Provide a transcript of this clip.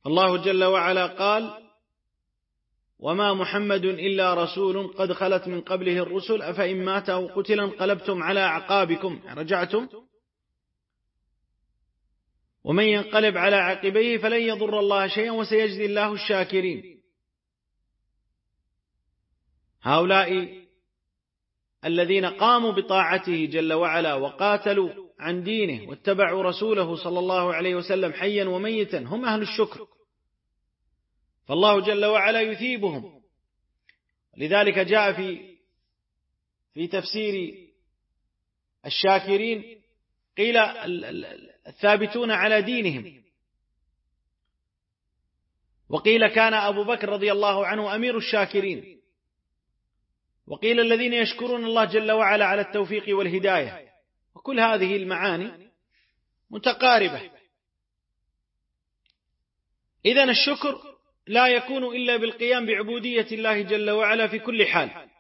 الله جل وعلا قال: وما محمد إلا رسول قد خلت من قبله الرسل أفإن مات أو قتل انقلبتم على أعقابكم رجعتم ومن ينقلب على عقبيه فلن يضر الله شيئا وسيجزي الله الشاكرين. هؤلاء الذين قاموا بطاعته جل وعلا وقاتلوا عن دينه واتبعوا رسوله صلى الله عليه وسلم حيا وميتا هم أهل الشكر، فالله جل وعلا يثيبهم. لذلك جاء في تفسير الشاكرين قيل الثابتون على دينهم، وقيل كان أبو بكر رضي الله عنه أمير الشاكرين، وقيل الذين يشكرون الله جل وعلا على التوفيق والهداية، وكل هذه المعاني متقاربة. إذن الشكر لا يكون إلا بالقيام بعبودية الله جل وعلا في كل حال،